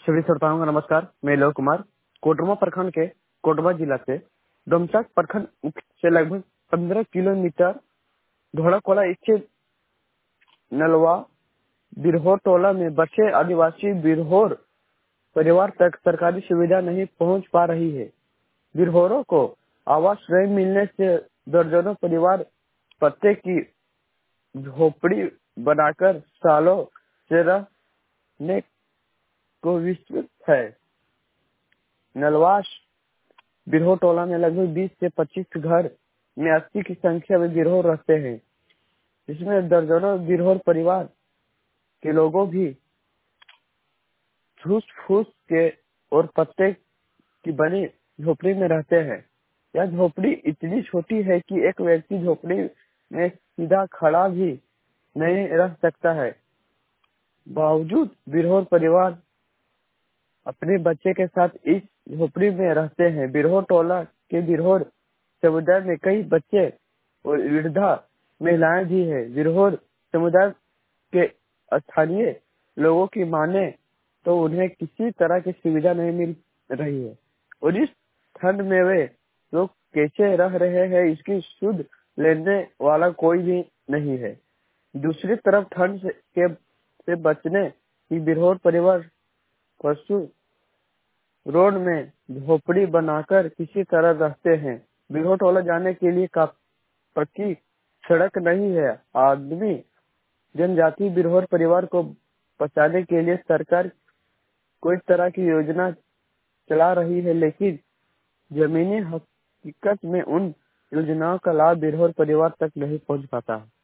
सभी श्रोताओं का नमस्कार। मैं लोक कुमार कोटरमा प्रखंड के कोटवा जिला से डोमचाक प्रखंड मुख्य से लगभग 15 किलोमीटर घोड़ाकोला स्थित नलवा बिरहोर टोला में बसे आदिवासी बिरहोर परिवार तक सरकारी सुविधा नहीं पहुंच पा रही है। बिरहोरों को आवास नहीं मिलने से दर्जनों परिवार पत्ते की झोपड़ी बनाकर सालों से रहने को विस्तृत है। नलवास बिरहोर टोला में लगभग 20 से 25 घर में 80 की संख्या में बिरहोर रहते हैं। इसमें दर्जनों बिरहोर परिवार के लोगों भी फूस फूस के और पत्ते की बनी झोपड़ी में रहते हैं। यह झोपड़ी इतनी छोटी है कि एक व्यक्ति झोपड़ी में सीधा खड़ा भी नहीं रह सकता है। बावजूद बिरहोर परिवार अपने बच्चे के साथ इस झोपड़ी में रहते हैं। बिरहोर टोला के बिरहोर समुदाय में कई बच्चे और वृद्धा महिलाएं भी हैं। बिरहोर समुदाय के स्थानीय लोगों की माने तो उन्हें किसी तरह की सुविधा नहीं मिल रही है और इस ठंड में वे लोग कैसे रह रहे हैं इसकी सुध लेने वाला कोई भी नहीं है। दूसरी तरफ ठंड से बचने की बिरहोर परिवार पशु रोड में झोपड़ी बनाकर किसी तरह रहते हैं। बिरहोर टोला जाने के लिए पक्की सड़क नहीं है। आदमी जनजाति बिरहोर परिवार को बचाने के लिए सरकार कोई तरह की योजना चला रही है, लेकिन जमीनी हकीकत में उन योजनाओं का लाभ बिरहोर परिवार तक नहीं पहुंच पाता।